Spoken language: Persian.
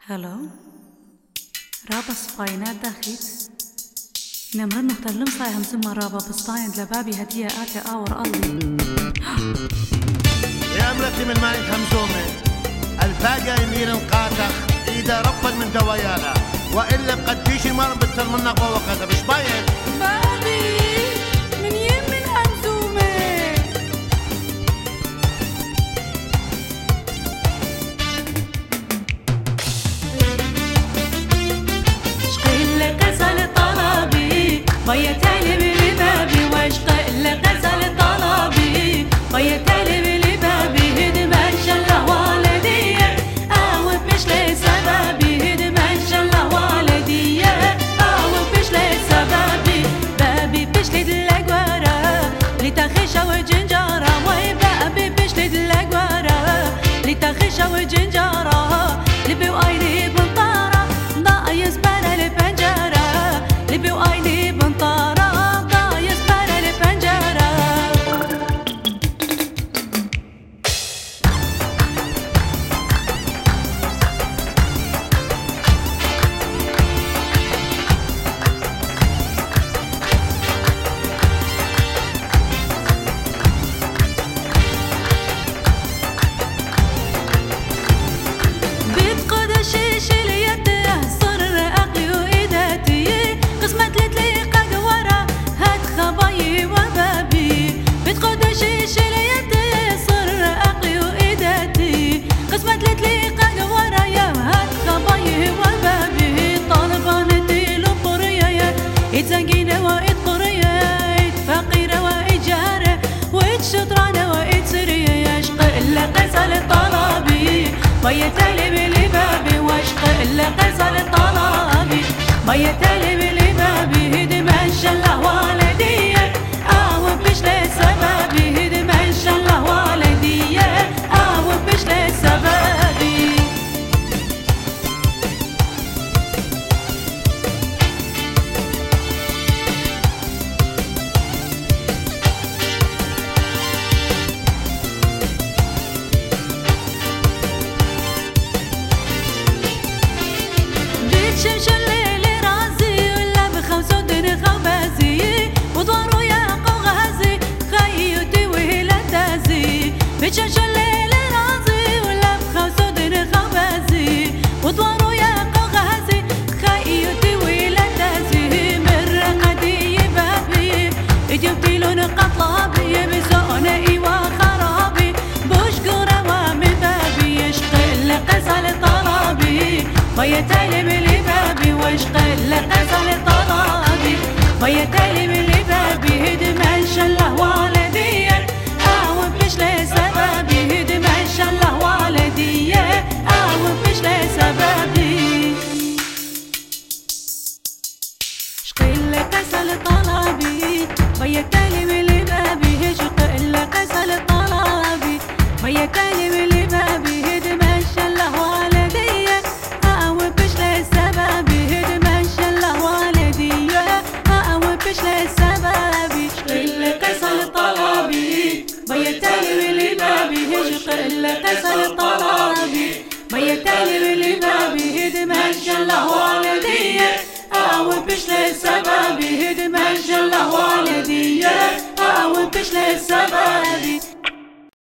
هلو رابا صفاينات داخيت نمرن نختلم صاي همزم رابا بصطاين لبابي هدية آتي آور الله يا أمرتي من ماي همزومة الفاقة يمين القاتخ إذا ربط من دوايانا وإلا بقديش المرم بالترمنا قوة كذا مش باين بابي من يمين همزومة شقيل قزل طلبي بيتالي بلبابي واشقيل قزل طلبي بيتالي بلبابي هدم الشلة والدية أعوف مش لي سببي هدم الشلة والدية أعوف مش لي سببي بابي بشلي دلقورة لتخشى وجنجارة وي بابي بشلي دلقورة لتخشى وجنجارة لبي وآيلي بنطارة ضايز بلا البنجرة لبي وآيلي بنطارة ضايز بلا البنجرة زنقينة وإيد قرية إيد فقيرة وإيد جارة وإيد شطرانة وإيد سرية يشق إلا قزل طلبي بيتالي بلبابي واشق إلا قزل طلبي بيتالي بلبابي هدم الشلة والدية أعوف بش لي سببي هدم الشلة والدية أعوف بش لي سببي شمش الليل رازي ولا بخمس ودن خوبازي وضوارو يا قوغازي خيوتي وهلا تازي بشمش الليل رازي ولا بخمس ودن خوبازي وضوارو يا قوغازي خيوتي وهلا تازي من قدي بابي اجبتي لون قطلابي بزونه ايوا خرابي بوش قروا من بابي يشقل قزل طلبي بيتالي بلبابي واشقل قزل طلبي بيتالي بلبابي هدم الشلة والدية أعوف مش لي سببي هدم الشلة والدية أعوف مش لي سببي شقل قزل طلبي بيتالي بلبابي اشقل قزل طلبي بيتالي بلبابي هدم الشلة والدية بش لي سببي شقل قزل طلبي بيتالي بلبابي هشقل قزل طلبي بيتالي بلبابي هدم الشلة والدية أعوف بش لي سببي هدم الشلة والدية أعوف بش لي سببي